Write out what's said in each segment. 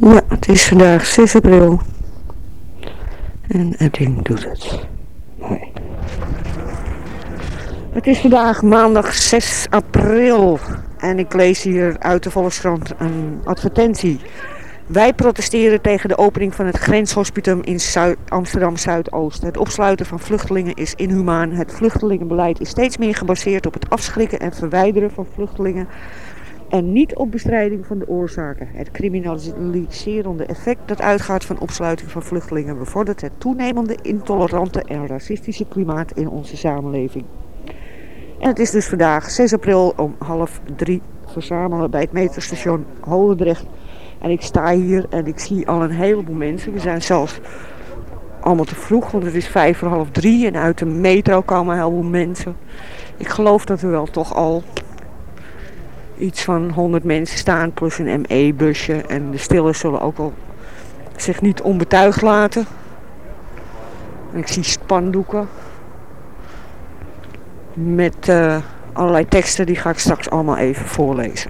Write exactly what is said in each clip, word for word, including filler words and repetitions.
Ja, het is vandaag zes april. En het ding doet het. Mooi. Het is vandaag maandag zes april. En ik lees hier uit de Volkskrant een advertentie. Wij protesteren tegen de opening van het grenshospicum in Zuid- Amsterdam Zuidoost. Het opsluiten van vluchtelingen is inhumaan. Het vluchtelingenbeleid is steeds meer gebaseerd op het afschrikken en verwijderen van vluchtelingen. En niet op bestrijding van de oorzaken. Het criminaliserende effect dat uitgaat van opsluiting van vluchtelingen bevordert het toenemende intolerante en racistische klimaat in onze samenleving. En het is dus vandaag zes april om half drie verzamelen bij het metrostation Holendrecht. En ik sta hier en ik zie al een heleboel mensen. We zijn zelfs allemaal te vroeg, want het is vijf voor half drie en uit de metro komen een heleboel mensen. Ik geloof dat er wel toch al iets van honderd mensen staan, plus een M E-busje. En de stillers zullen ook al zich niet onbetuigd laten. En ik zie spandoeken met uh, allerlei teksten, die ga ik straks allemaal even voorlezen.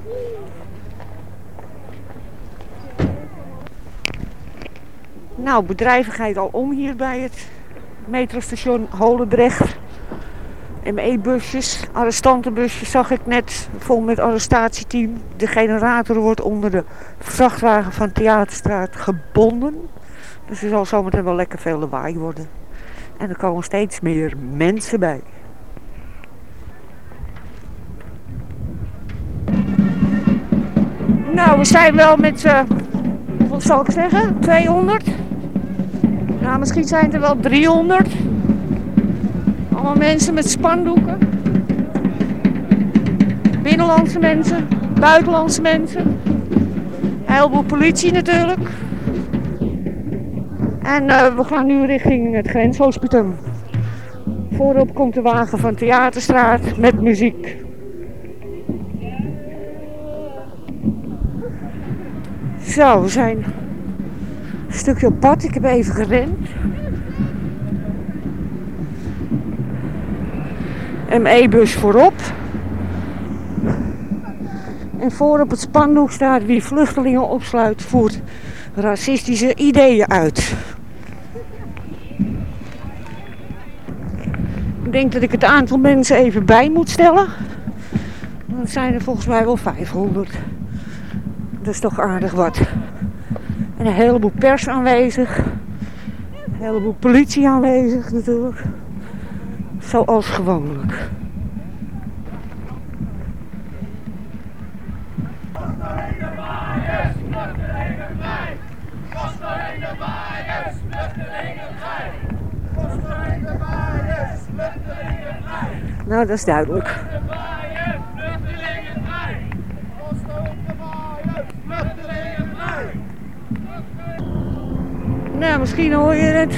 Nou, bedrijvigheid al om hier bij het metrostation Holendrecht. M E-busjes, arrestantenbusjes zag ik net, vol met arrestatieteam. De generator wordt onder de vrachtwagen van Theaterstraat gebonden. Dus er zal zometeen wel lekker veel lawaai worden. En er komen steeds meer mensen bij. Nou, we zijn wel met, uh, wat zal ik zeggen, tweehonderd. Nou, misschien zijn het er wel driehonderd. Allemaal mensen met spandoeken. Binnenlandse mensen, buitenlandse mensen. Een heleboel politie natuurlijk. En uh, we gaan nu richting het grenshospicum. Voorop komt de wagen van Theaterstraat met muziek. Zo, we zijn een stukje op pad. Ik heb even gerend. M E-bus voorop. En voor op het spandoek staat: wie vluchtelingen opsluit voert racistische ideeën uit. Ik denk dat ik het aantal mensen even bij moet stellen. Dan zijn er volgens mij wel vijfhonderd. Dat is toch aardig wat. En een heleboel pers aanwezig. Een heleboel politie aanwezig natuurlijk. Zoals gewoonlijk. Nou, dat is duidelijk. Nou, misschien hoor je het.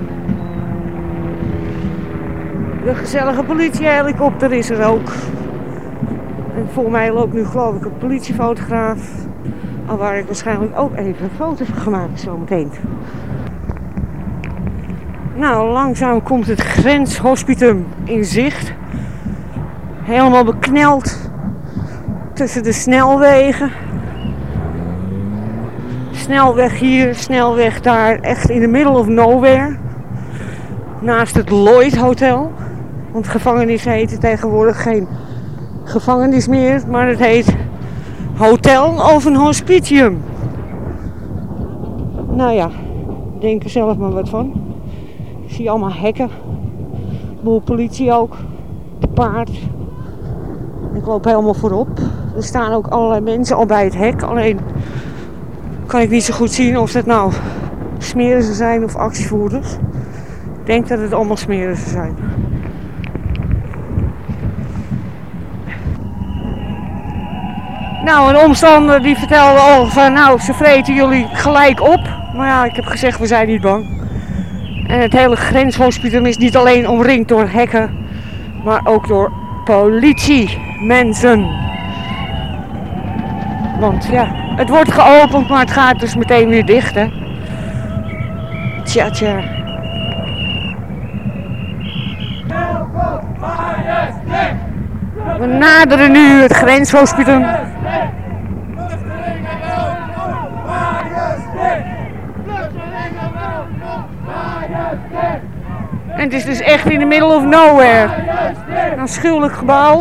De gezellige politiehelikopter is er ook. En voor mij loopt nu geloof ik een politiefotograaf. Al waar ik waarschijnlijk ook even een foto heb gemaakt zometeen. Nou, langzaam komt het grenshospicum in zicht. Helemaal bekneld tussen de snelwegen. Snelweg hier, snelweg daar, echt in the middle of nowhere. Naast het Lloyd Hotel. Want gevangenis heet tegenwoordig geen gevangenis meer, maar het heet Hotel of een Hospitium. Nou ja, denk er zelf maar wat van. Ik zie allemaal hekken. Boel politie ook. Te paard. Ik loop helemaal voorop. Er staan ook allerlei mensen al bij het hek. Alleen kan ik niet zo goed zien of het nou smerissen zijn of actievoerders. Ik denk dat het allemaal smerissen zijn. Nou, een omstander die vertelde al van nou, ze vreten jullie gelijk op. Maar ja, ik heb gezegd, we zijn niet bang. En het hele grenshospicum is niet alleen omringd door hekken, maar ook door politiemensen. Want ja, het wordt geopend, maar het gaat dus meteen weer dicht, hè. Tja, tja. We naderen nu het grenshospicum. En het is dus echt in the middle of nowhere. Een afschuwelijk gebouw.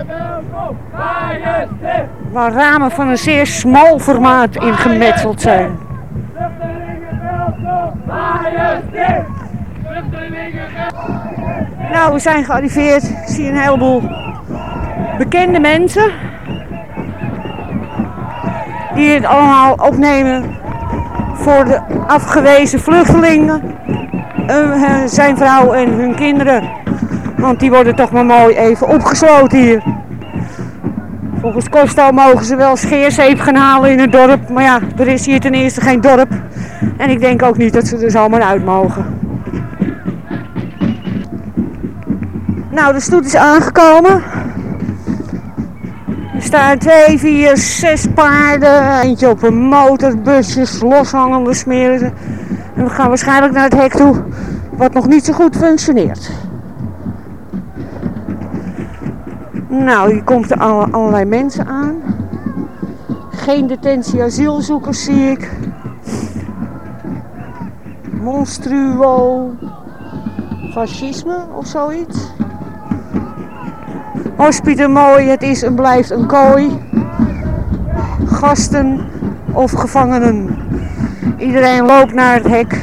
Waar ramen van een zeer smal formaat in gemetseld zijn. Nou, we zijn gearriveerd. Ik zie een heleboel bekende mensen. Die het allemaal opnemen voor de afgewezen vluchtelingen. Uh, zijn vrouw en hun kinderen. Want die worden toch maar mooi even opgesloten hier. Volgens Costo mogen ze wel scheerzeep gaan halen in het dorp. Maar ja, er is hier ten eerste geen dorp. En ik denk ook niet dat ze er zomaar uit mogen. Nou, de stoet is aangekomen. Er staan twee, vier, zes paarden. Eentje op een motor, busjes, loshangende smeren. En we gaan waarschijnlijk naar het hek toe, wat nog niet zo goed functioneert. Nou, hier komt er alle, allerlei mensen aan. Geen detentie asielzoekers zie ik. Monstruo fascisme of zoiets. Hospita mooi, het is en blijft een kooi. Gasten of gevangenen. Iedereen loopt naar het hek.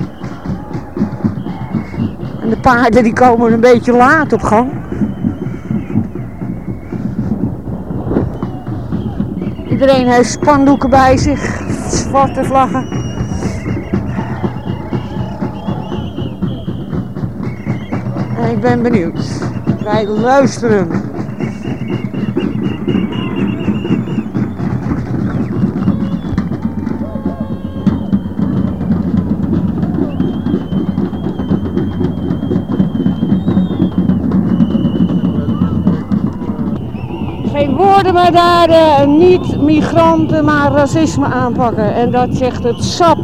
En de paarden die komen een beetje laat op gang. Iedereen heeft spandoeken bij zich, zwarte vlaggen. En ik ben benieuwd. Wij luisteren. Geen woorden maar daar uh, niet migranten maar racisme aanpakken. En dat zegt het S A P.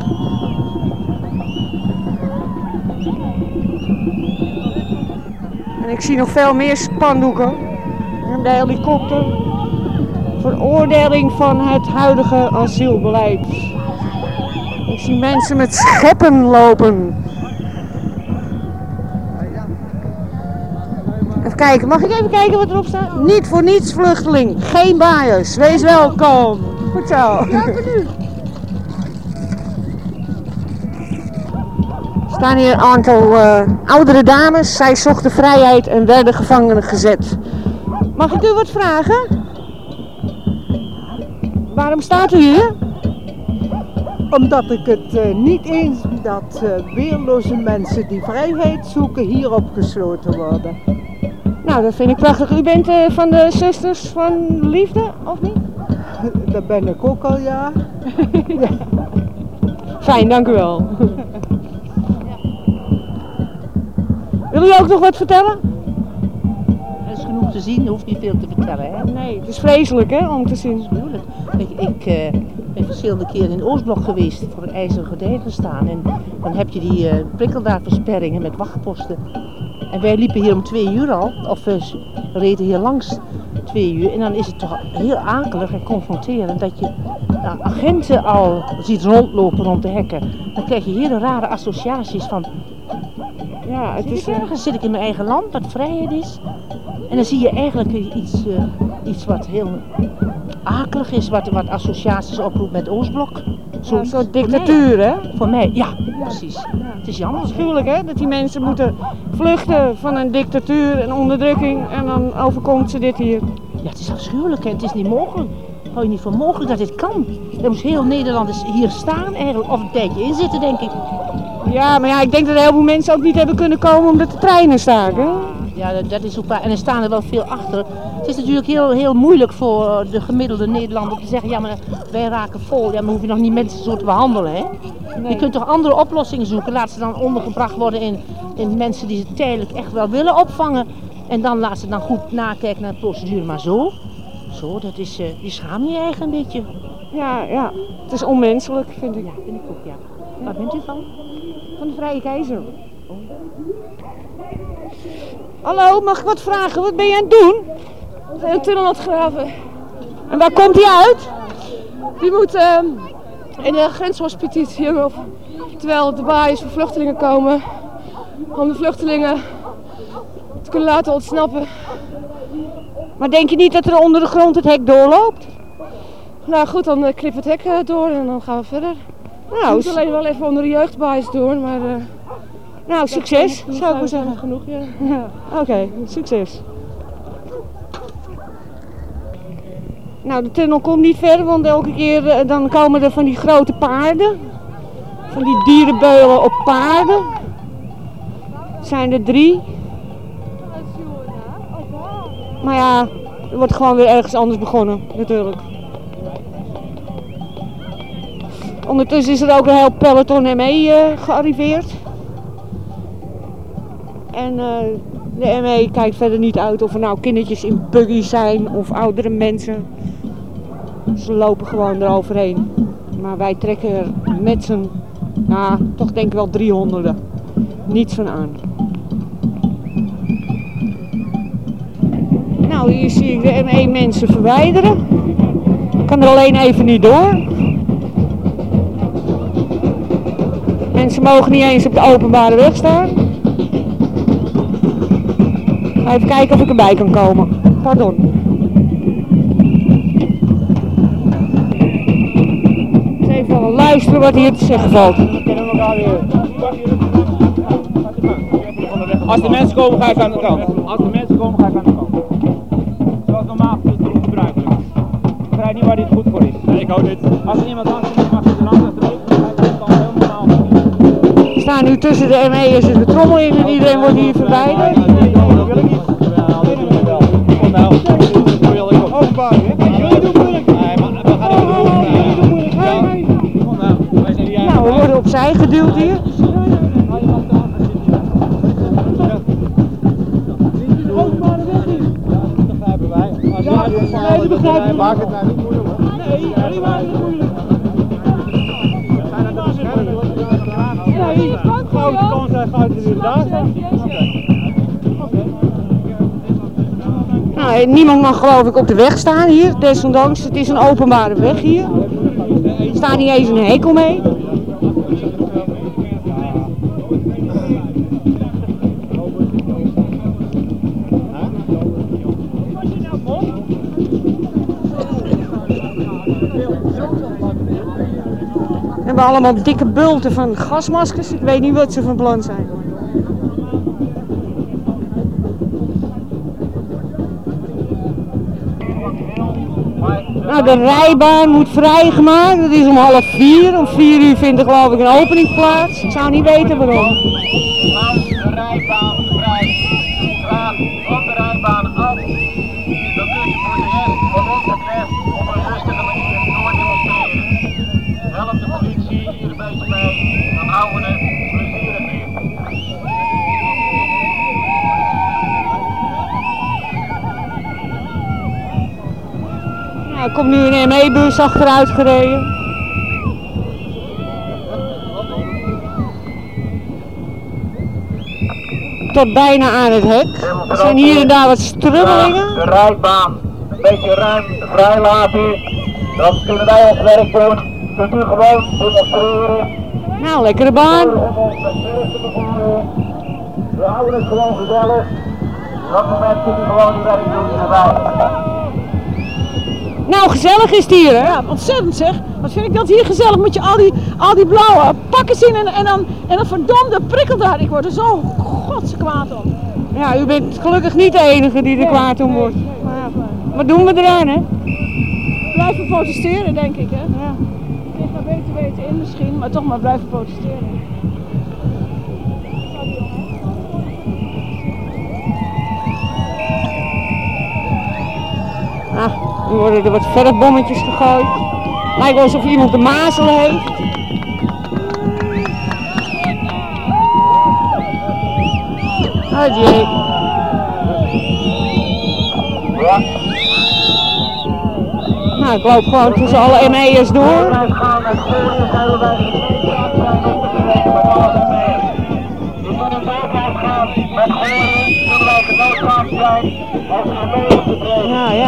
En ik zie nog veel meer spandoeken. En de helikopter. Veroordeling van het huidige asielbeleid. Ik zie mensen met scheppen lopen. Even kijken, mag ik even kijken wat erop staat? Niet voor niets vluchteling, geen bias, wees welkom. Goed zo. Dank u. Er staan hier een aantal uh, oudere dames, zij zochten vrijheid en werden gevangenen gezet. Mag ik u wat vragen? Waarom staat u hier? Omdat ik het uh, niet eens dat uh, weerloze mensen die vrijheid zoeken hier opgesloten worden. Nou, dat vind ik prachtig. U bent uh, van de Zusters van Liefde, of niet? Dat ben ik ook al, ja. Ja. Fijn, dank u wel. Wil u ook nog wat vertellen? Er is genoeg te zien, er hoeft niet veel te vertellen, hè? Nee, het is vreselijk, hè, om te zien. Natuurlijk. Ik, ik uh, ben verschillende keren in Oostblok geweest, voor een ijzeren gordijn gestaan. En dan heb je die uh, prikkeldraadversperringen met wachtposten. En wij liepen hier om twee uur al, of we reden hier langs twee uur. En dan is het toch heel akelig en confronterend dat je nou, agenten al ziet rondlopen rond de hekken. Dan krijg je hele rare associaties van... Ja, het is... Ergens zit ik in mijn eigen land, wat vrijheid is. En dan zie je eigenlijk iets, uh, iets wat heel akelig is, wat, wat associaties oproept met Oostblok. Zo'n ja, soort dictatuur, hè? Voor mij, ja, precies. Ja. Het is jammer. Afschuwelijk, hè? Dat die mensen moeten vluchten van een dictatuur en onderdrukking en dan overkomt ze dit hier. Ja, het is afschuwelijk en het is niet mogelijk. Hou je niet voor mogelijk dat dit kan? Er moest heel Nederland hier staan eigenlijk, of een tijdje in zitten, denk ik. Ja, maar ja, ik denk dat een heleboel mensen ook niet hebben kunnen komen omdat de treinen staken. Ja, dat, dat is ook waar. En er staan er wel veel achter. Het is natuurlijk heel, heel moeilijk voor de gemiddelde Nederlander te zeggen, ja, maar wij raken vol. Ja, maar hoef je nog niet mensen zo te behandelen, hè? Nee. Je kunt toch andere oplossingen zoeken. Laat ze dan ondergebracht worden in, in mensen die ze tijdelijk echt wel willen opvangen. En dan laat ze dan goed nakijken naar de procedure. Maar zo, zo, dat is, uh, die schaam je eigen een beetje. Ja, ja. Het is onmenselijk, vind ik. Ja, vind ik ook, ja. Waar bent u van? Van de Vrije Keizer. Oh. Hallo, mag ik wat vragen? Wat ben je aan het doen? Een tunnel aan het graven. En waar komt die uit? Die moet uh, in de grenshospitaal hierop. Terwijl de baaiers voor vluchtelingen komen, om de vluchtelingen te kunnen laten ontsnappen. Maar denk je niet dat er onder de grond het hek doorloopt? Nou goed, dan uh, knip het hek uh, door en dan gaan we verder. Nou, we moeten alleen wel even onder de jeugdbaais door, maar... Uh, nou, succes, genoeg, zou ik maar zeggen. Genoeg, ja. Ja, oké, okay, succes. Nou, de tunnel komt niet verder, want elke keer uh, dan komen er van die grote paarden. Van die dierenbeulen op paarden. Het zijn er drie. Maar ja, er wordt gewoon weer ergens anders begonnen, natuurlijk. Ondertussen is er ook een heel peloton M E uh, gearriveerd. En uh, de M E kijkt verder niet uit of er nou kindertjes in buggies zijn of oudere mensen. Ze lopen gewoon eroverheen. Maar wij trekken er met z'n, nou, toch denk ik wel driehonderden. Niets van aan. Nou, hier zie ik de M E mensen verwijderen. Ik kan er alleen even niet door. Mensen mogen niet eens op de openbare weg staan. Even kijken of ik erbij kan komen. Pardon. Even luisteren wat hier te zeggen valt. Als de mensen komen, ga ik aan de kant. Als de mensen komen, ga ik aan de kant. Zoals normaal gebruikelijk. Ik begrijp niet waar dit goed voor is. Nee, ik hou dit. Als er iemand langs komt, mag je er langs achterover. We staan nu tussen de M E'ers en de trommel in en iedereen wordt hier verwijderd. Dat wil ik niet. Kom nou. Openbaar, hè? Jullie doen moeilijk. Nee, maar we gaan even doen. Kom nou. Wij zijn hier. Nou, we worden opzij geduwd hier. Nee, dat begrijp ik. Maak het nou niet moeilijk hoor. Nee, jullie maken het moeilijk. Ga je daar zitten? Nee, grote kans zijn, ga je er daar zijn. Nou, niemand mag geloof ik op de weg staan hier, desondanks. Het is een openbare weg hier. Er staat niet eens een hek omheen. We hebben allemaal dikke bulten van gasmaskers. Ik weet niet wat ze van plan zijn. Nou, de rijbaan moet vrijgemaakt. Dat is om half vier. Om vier uur vindt er geloof ik een opening plaats. Ik zou niet weten waarom. Houd de rijbaan vrij. Graag van de rijbaan af. Dan kun je voor de rest van ons het weg op een rustige manier door demonstreren. Help de politie hier een beetje mee. Dan houden we het plezierig weer. Nou, er komt nu een M E-bus achteruit gereden. Tot bijna aan het hek. Er zijn hier en daar wat strubbelingen. De rijbaan een beetje ruim vrij laten. Dan kunnen wij ons werk doen. Kunt u gewoon demonstreren. Nou, lekkere baan. We houden het gewoon gezellig. Op dat moment kunt u gewoon uw werk doen erbij. Nou, gezellig is het hier, hè? Ja, ontzettend zeg. Wat vind ik dat hier gezellig met je al die, al die blauwe pakken zien en, en, dan, en dan verdomde prikkeldraad. Ik word er zo godse kwaad om. Ja, u bent gelukkig niet de enige die er kwaad om wordt. Maar ja, wat doen we eraan, hè? Blijven protesteren, denk ik, hè? Ja. Ik ga beter weten in misschien, maar toch maar blijven protesteren. Ah, nu worden er wat verfbommetjes gegooid. Lijkt wel alsof iemand de mazelen heeft. Oh jee. Nou, ik loop gewoon tussen alle M E'ers door. Nou ja.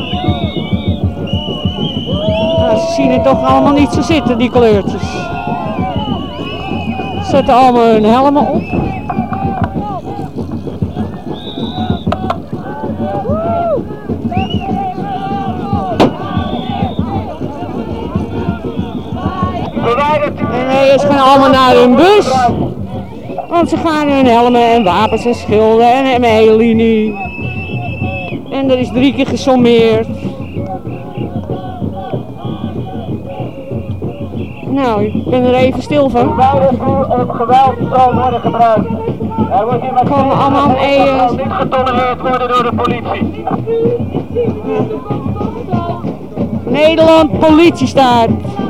Nou, ze zien het toch allemaal niet zo zitten, die kleurtjes. Ze zetten allemaal hun helmen op. En nee, ze gaan allemaal naar hun bus. Want ze gaan hun helmen en wapens en schilden en een hele linie. En er is drie keer gesommeerd. Nou, ik ben er even stil van. Op geweld zal worden gebruikt. Er wordt hier met komen allemaal zal niet getolereerd worden door de politie. Nederland politiestaat.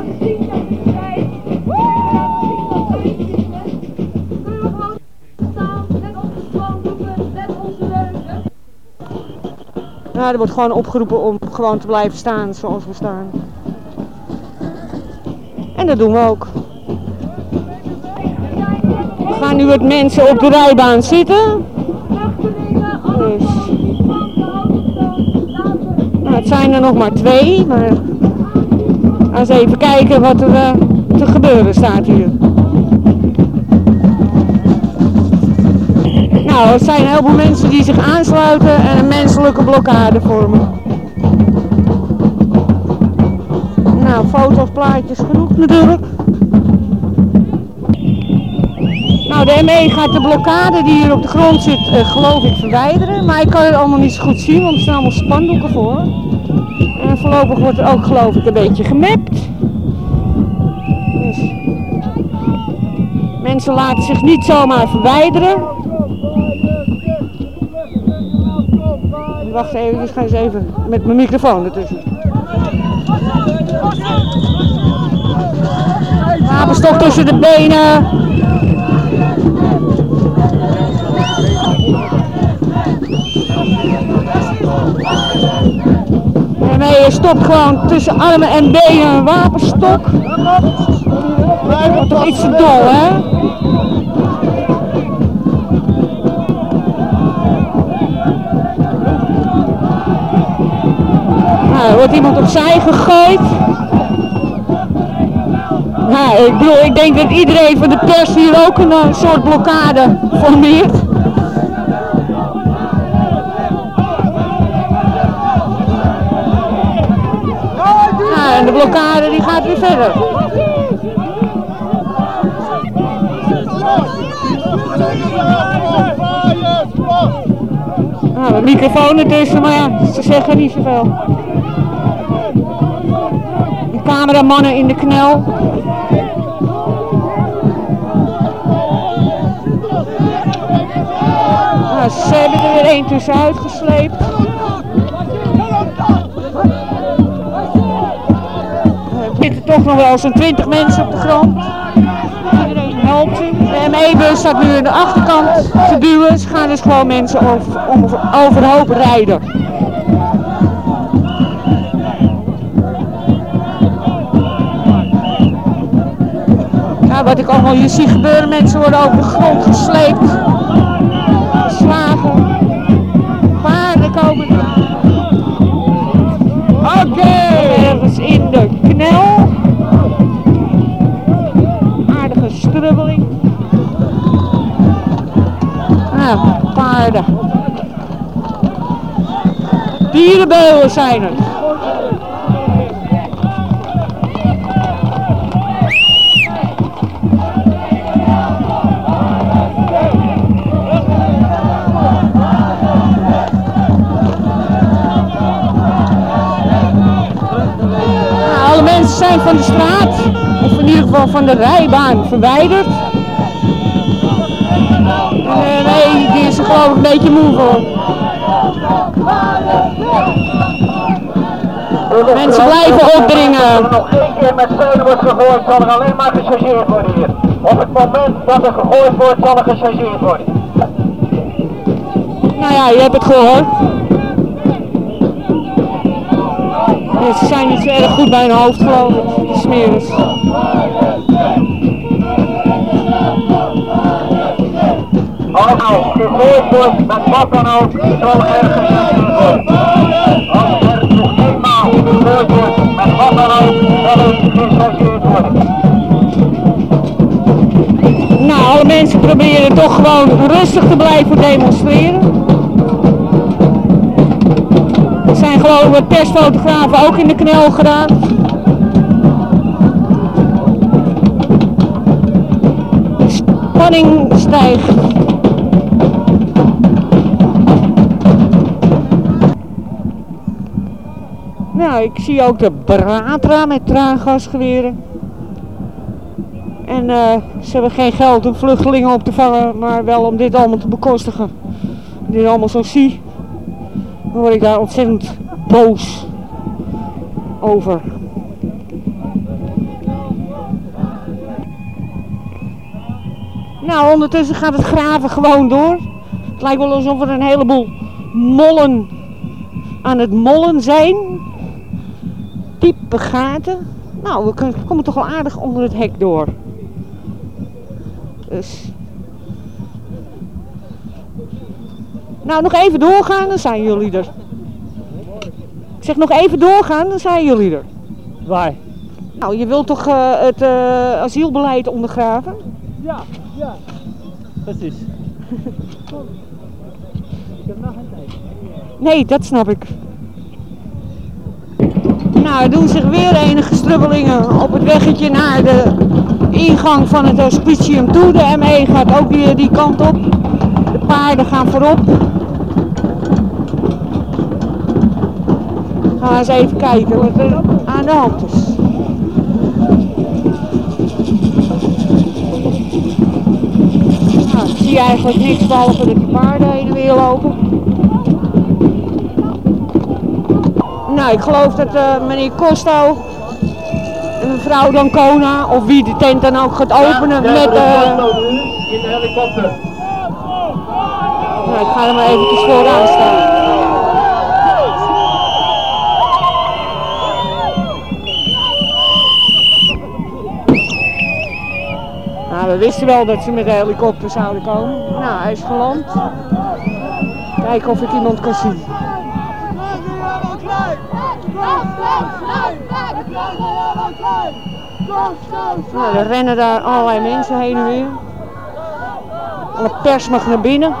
Nou, er wordt gewoon opgeroepen om gewoon te blijven staan zoals we staan. En dat doen we ook. We gaan nu met mensen op de rijbaan zitten. Dus. Nou, het zijn er nog maar twee, maar eens even kijken wat er uh, te gebeuren staat hier. Nou, het zijn een heleboel mensen die zich aansluiten en een menselijke blokkade vormen. Nou, foto's, plaatjes, genoeg natuurlijk. Nou, de M E gaat de blokkade die hier op de grond zit, uh, geloof ik, verwijderen. Maar ik kan het allemaal niet zo goed zien, want er staan allemaal spandoeken voor. En voorlopig wordt er ook, geloof ik, een beetje gemapt. Dus mensen laten zich niet zomaar verwijderen. Wacht even, ik ga eens even met mijn microfoon ertussen. Wapenstok tussen de benen. Nee, je stopt gewoon tussen armen en benen een wapenstok. Dat wordt toch iets te dol, hè? Nou, er wordt iemand opzij gegooid. Nou, ik bedoel, ik denk dat iedereen van de pers hier ook een, een soort blokkade formeert. Nou, en de blokkade die gaat weer verder. Nou, de microfoon ertussen, maar ja, ze zeggen niet zoveel. De cameramannen in de knel. Nou, ze hebben er weer één tussenuit gesleept. Er zitten toch nog wel zo'n twintig mensen op de grond. Iedereen helpt ze. De M E-bus staat nu aan de achterkant te duwen. Ze gaan dus gewoon mensen over, over, overhoop rijden. Ja, wat ik allemaal hier zie gebeuren, mensen worden over de grond gesleept. Geslagen. Paarden komen er. Oké! Okay. Ergens in de knel. Aardige strubbeling. Ah, paarden. Dierenbeulen zijn er. Zijn van de straat, of in ieder geval van de rijbaan, verwijderd. En nee, die is er geloof ik een beetje moe voor. Mensen blijven opdringen. Als er nog één keer met stenen wordt gegooid, zal er alleen maar gechargeerd worden hier. Op het moment dat er gegooid wordt, zal er gechargeerd worden. Nou ja, je hebt het gehoord. Ja, ze zijn niet zo erg goed bij hun hoofd, geloof ik, de smeerders. Als gegooid wordt met wat dan ook, zal er gechargeerd worden. Als er nog eenmaal gegooid wordt met wat dan ook, zal er gechargeerd worden. Nou, alle mensen proberen toch gewoon rustig te blijven demonstreren. Er zijn geloof ik persfotografen ook in de knel geraakt. spanning stijgt. Nou, ik zie ook de Bratra met traangasgeweren. En uh, ze hebben geen geld om vluchtelingen op te vangen, maar wel om dit allemaal te bekostigen. Als ik dit allemaal zo zie, dan word ik daar ontzettend boos over. Nou, ondertussen gaat het graven gewoon door. Het lijkt wel alsof er een heleboel mollen aan het mollen zijn. Diepe gaten. Nou, we komen toch wel aardig onder het hek door. Dus. Nou, nog even doorgaan, dan zijn jullie er. Ik zeg nog even doorgaan, dan zijn jullie er. Waar? Nou, je wilt toch uh, het uh, asielbeleid ondergraven? Ja, ja. Precies. Ik heb nog geen tijd. Nee, dat snap ik. Nou, er doen zich weer enige strubbelingen op het weggetje naar de ingang van het hospitium toe. De M E gaat ook die, die kant op. De paarden gaan voorop. Gaan we eens even kijken wat er aan de hand is. Nou, ik zie eigenlijk niks behalve dat die paarden heen en weer lopen. Nou, ik geloof dat uh, meneer Costo en mevrouw Dancona, of wie de tent dan ook gaat openen, ja, met... Uh... in de helikopter. Nou, ik ga er maar eventjes vooraan staan. Nou, we wisten wel dat ze met de helikopter zouden komen. Nou, hij is geland. Kijken of ik iemand kan zien. Nou, er rennen daar allerlei mensen heen en weer. Alle pers mag naar binnen.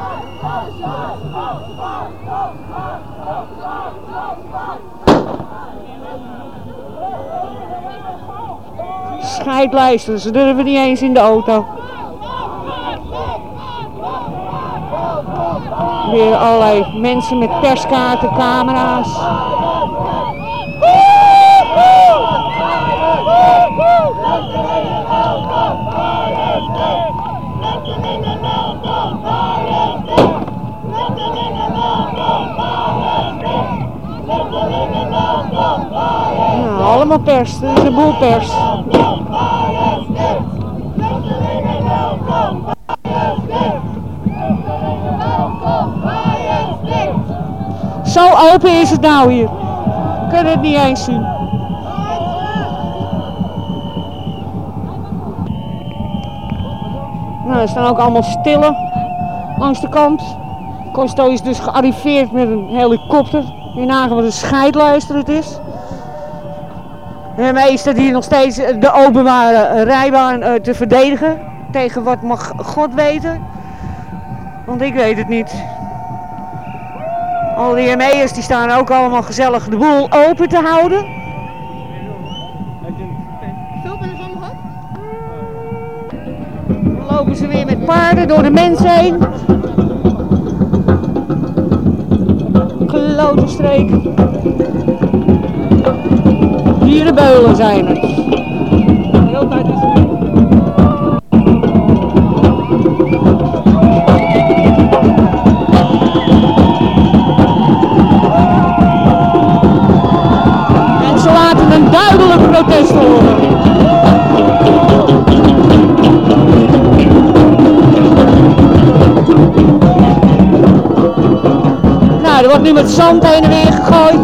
Scheidlijsten, ze durven niet eens in de auto. Weer allerlei mensen met perskaarten, camera's. Nou, allemaal pers, er is een boel pers. Zo open is het nou hier. We kunnen het niet eens zien. Nou, er staan ook allemaal stillen langs de kant. Costo is dus gearriveerd met een helikopter. Je nagaan wat een scheidluister het is. En mij staat hier nog steeds de openbare rijbaan uh, te verdedigen. Tegen wat mag God weten. Want ik weet het niet. Al die M E'ers die staan ook allemaal gezellig de boel open te houden. Dan lopen ze weer met paarden door de mensen heen. Klote streek. Dierenbeulen zijn het. Heel tijd is het. En ze laten een duidelijk protest horen. Nou, er wordt nu met zand heen en weer gegooid.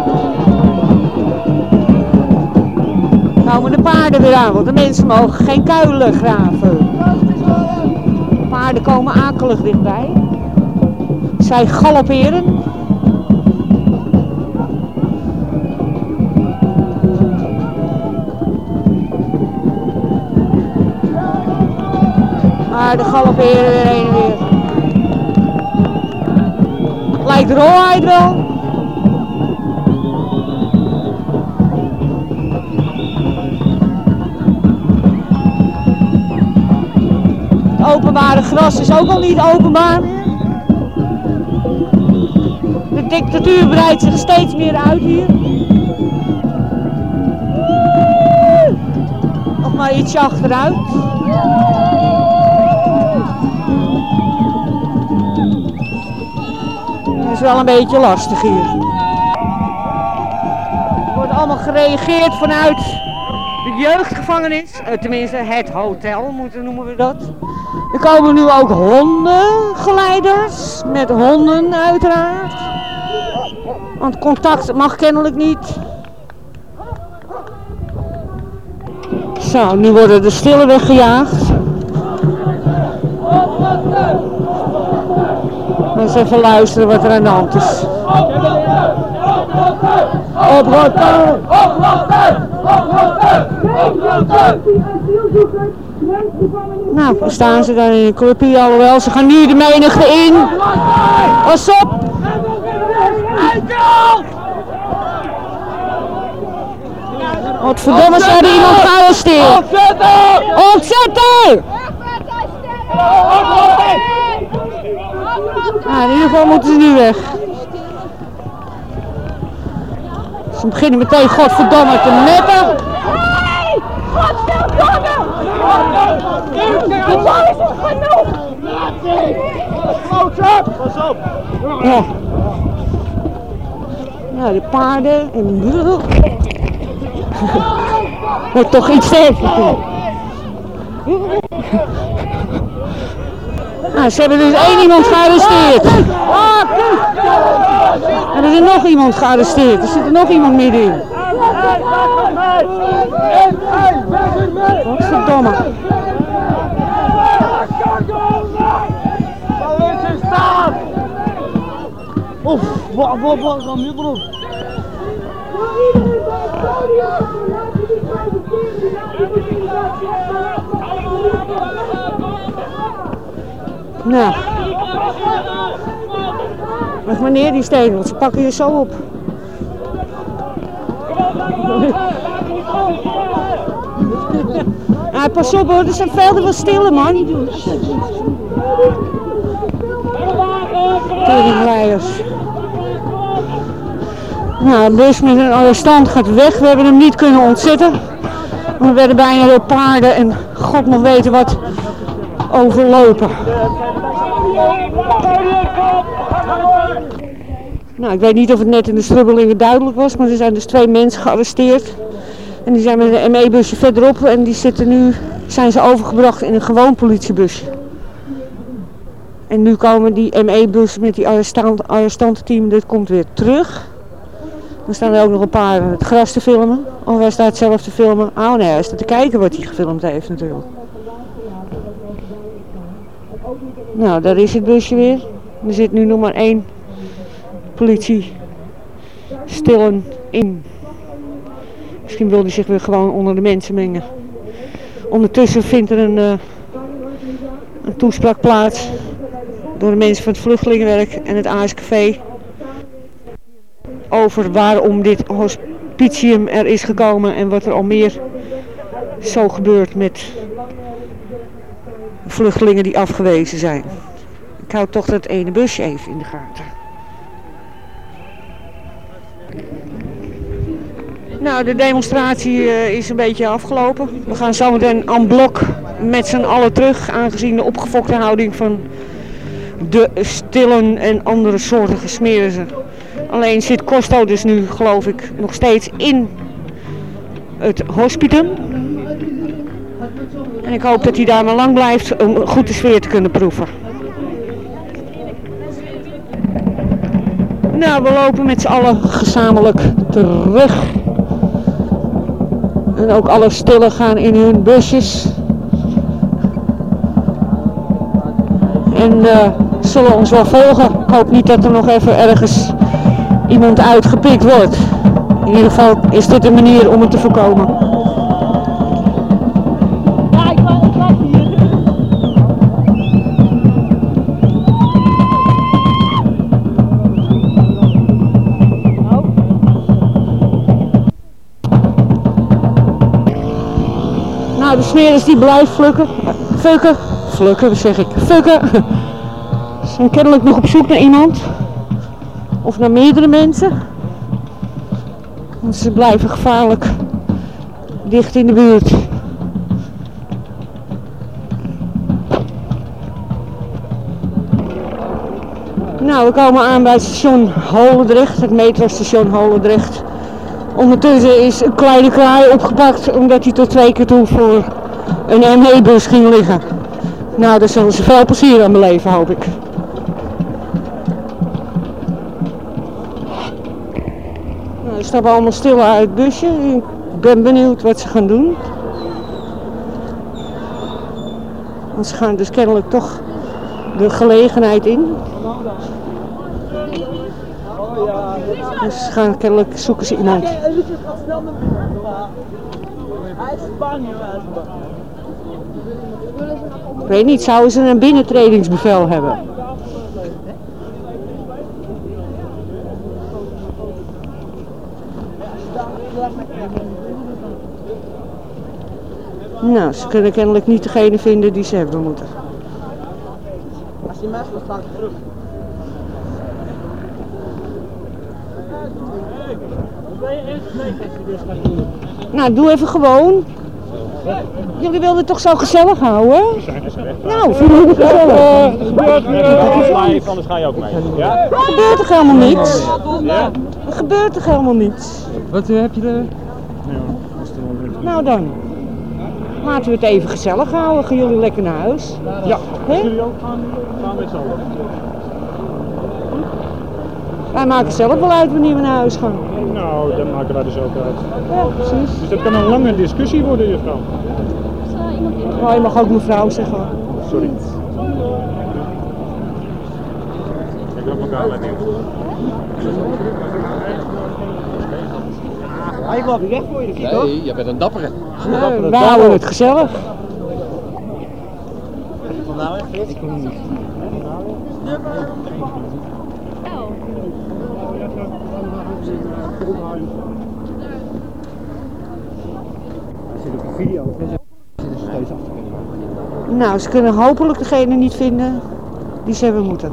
Komen de paarden weer aan, want de mensen mogen geen kuilen graven. De paarden komen akelig dichtbij. Zij galopperen. Paarden galopperen weer heen en weer. Het lijkt rawhide wel. openbare gras is ook al niet openbaar meer. De dictatuur breidt zich steeds meer uit hier. Nog maar ietsje achteruit. Dat is wel een beetje lastig hier. Er wordt allemaal gereageerd vanuit de jeugdgevangenis. Tenminste, het hotel moeten noemen we dat. Er komen nu ook hondengeleiders. Met honden uiteraard. Want contact mag kennelijk niet. Zo, nu worden de stillen weggejaagd. Eens even luisteren wat er aan de hand is. Oprotten! Oprotten! Oprotten! Nou, dan staan ze dan in een clubje, alhoewel ze gaan nu de menigte in. Pas op! Wat verdomme zijn er iemand gearresteerd? Ontzetten! Ontzetten! Nou, in ieder geval moeten ze nu weg. Ze beginnen meteen godverdomme te meppen. Nee! Godverdomme! De bal is nog genoeg! Pas op! Ja. Nou, de paarden en wordt toch iets sterker. Nou, ze hebben dus één iemand gearresteerd. En er is nog iemand gearresteerd. Er zit er nog iemand middenin. Wat verdomme. Oef, wat, wat, wat, dan nu bro. Nou. Wacht maar neer die stenen, want ze pakken je zo op. Ah, pas op hoor, er zijn veel te veel stille man. Teringleiers. Nou, een bus met een arrestant gaat weg. We hebben hem niet kunnen ontzetten. We werden bijna door paarden en god mag weten wat overlopen. Nou, ik weet niet of het net in de strubbelingen duidelijk was, maar er zijn dus twee mensen gearresteerd. En die zijn met een M E-busje verderop en die zitten nu, zijn ze overgebracht in een gewoon politiebusje. En nu komen die M E-bus met die arrestant, arrestantenteam, dit komt weer terug. Dan staan er ook nog een paar het gras te filmen. Of hij staat zelf te filmen. Oh nee, hij staat te kijken wat hij gefilmd heeft natuurlijk. Nou, daar is het busje weer. Er zit nu nog maar één politie stillen in. Misschien wil hij zich weer gewoon onder de mensen mengen. Ondertussen vindt er een, uh, een toespraak plaats door de mensen van het vluchtelingenwerk en het A S K V over waarom dit hospitium er is gekomen en wat er al meer zo gebeurt met vluchtelingen die afgewezen zijn. Ik hou toch dat ene busje even in de gaten. Nou, de demonstratie uh, is een beetje afgelopen. We gaan zometeen en blok met z'n allen terug, aangezien de opgefokte houding van de stillen en andere soorten smerigen. Alleen zit Costo dus nu, geloof ik, nog steeds in het hospitum. En ik hoop dat hij daar maar lang blijft om goed de sfeer te kunnen proeven. Nou, we lopen met z'n allen gezamenlijk terug. En ook alle stillen gaan in hun busjes. En uh, zullen ons wel volgen. Ik hoop niet dat er nog even ergens iemand uitgepikt wordt. In ieder geval is dit een manier om het te voorkomen. Ja, ik wou het klap hier. Nou, de smeris die blijft flukken, fukken, Glukken, zeg ik. Fukken. Ze zijn kennelijk nog op zoek naar iemand. Of naar meerdere mensen. Want ze blijven gevaarlijk dicht in de buurt. Nou, we komen aan bij het station Holendrecht, het metrostation Holendrecht. Ondertussen is een kleine kraai opgepakt omdat hij tot twee keer toe voor een M E-bus ging liggen. Nou, daar zullen ze veel plezier aan beleven, hoop ik. Nou, ze stappen allemaal stil uit het busje. Ik ben benieuwd wat ze gaan doen. Want ze gaan dus kennelijk toch de gelegenheid in. Dus ze gaan kennelijk zoeken ze iemand. Ik weet niet, zouden ze een binnentredingsbevel hebben? Nou, ze kunnen kennelijk niet degene vinden die ze hebben moeten. Als die mes was, staat terug. Wat ben je eerst mee als je dus gaat doen? Nou, doe even gewoon. Jullie wilden het toch zo gezellig houden? Nou, vind je het gezellig? Maar anders ga je ook mee. Ja? Er gebeurt toch helemaal niets? Er gebeurt toch helemaal niets? Wat heb je er? Nou dan. Laten we het even gezellig houden. Gaan jullie lekker naar huis? Ja. He? Jullie ook gaan, gaan met z'n allen. Wij maken zelf wel uit wanneer we naar huis gaan. Nou, dat maken wij dus ook uit. Ja, precies. Dus dat kan een lange discussie worden, juffrouw. Oh, je mag ook mevrouw zeggen. Sorry. Ik wil elkaar met nieuws. Ik loop niet weg voor je, Kiko. Nee, je bent een dappere. Ja, wij houden het gezellig. Kom nou weg, Frits. Nou, ze kunnen hopelijk degene niet vinden die ze hebben moeten.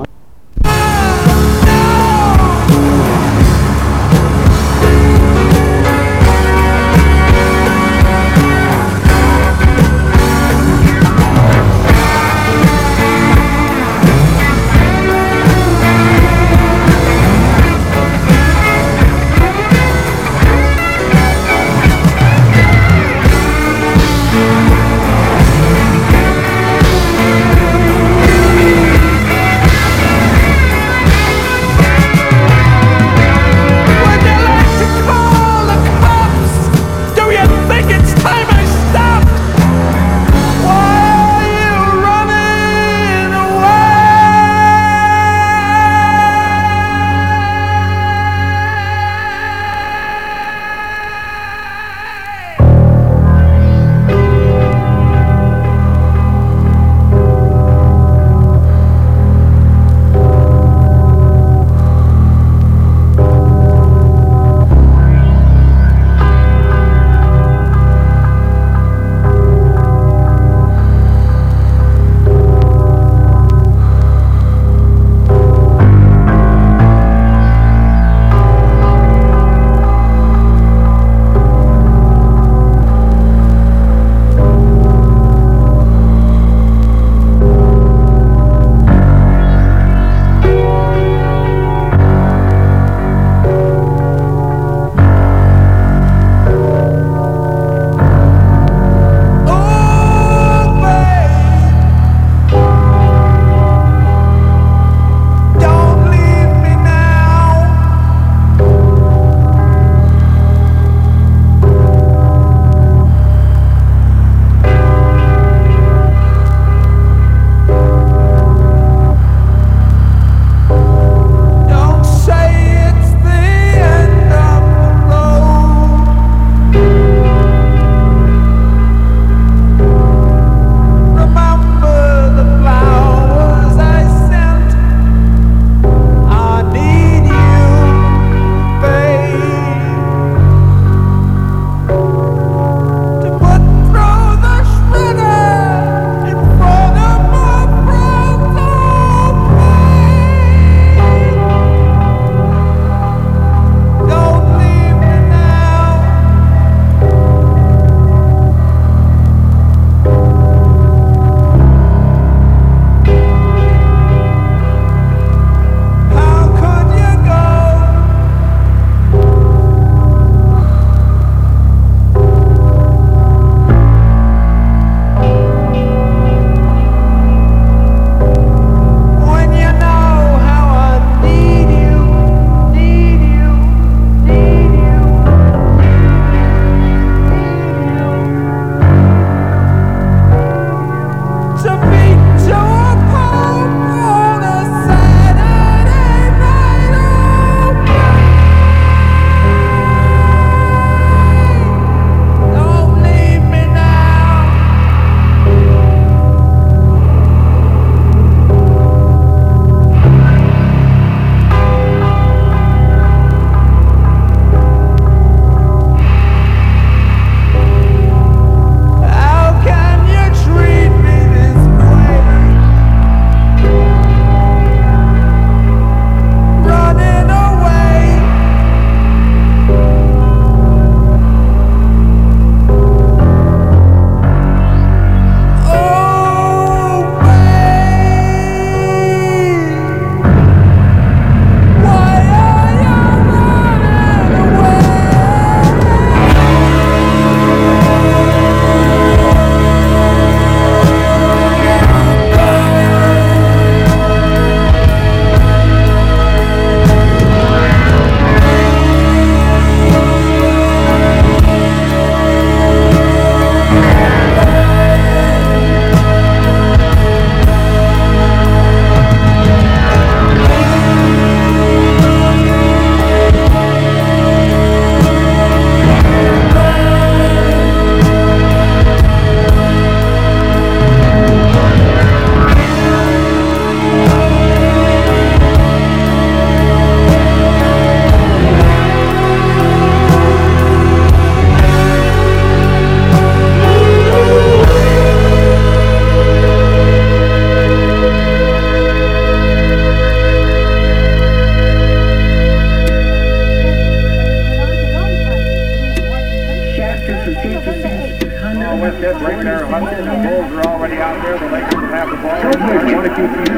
set right there. Huskers and Bulls are already out there. The Lakers will have the ball. One to keep these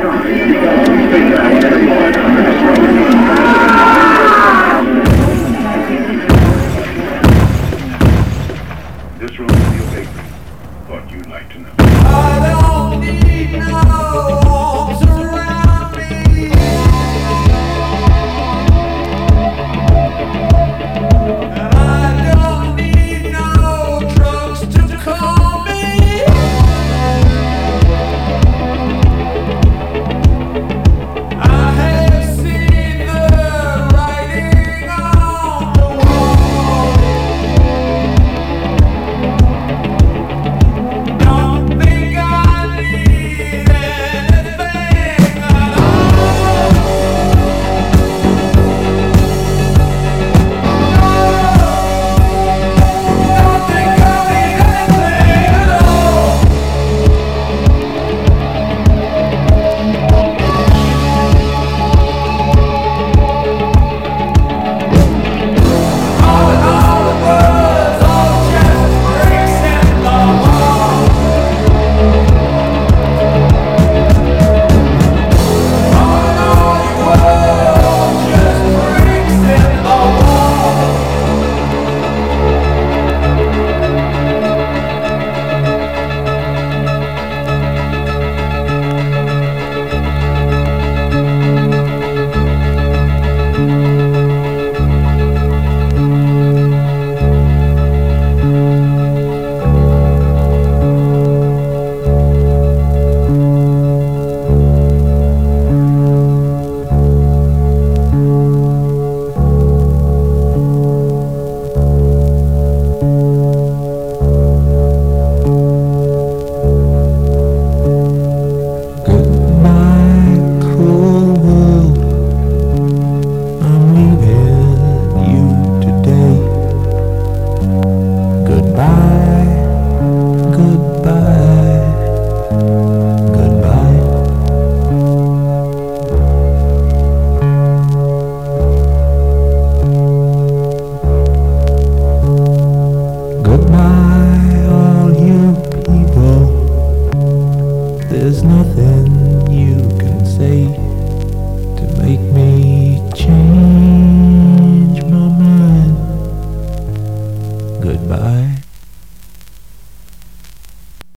This room is your bakery. Thought you'd like to know. I don't need no arms around me. And I don't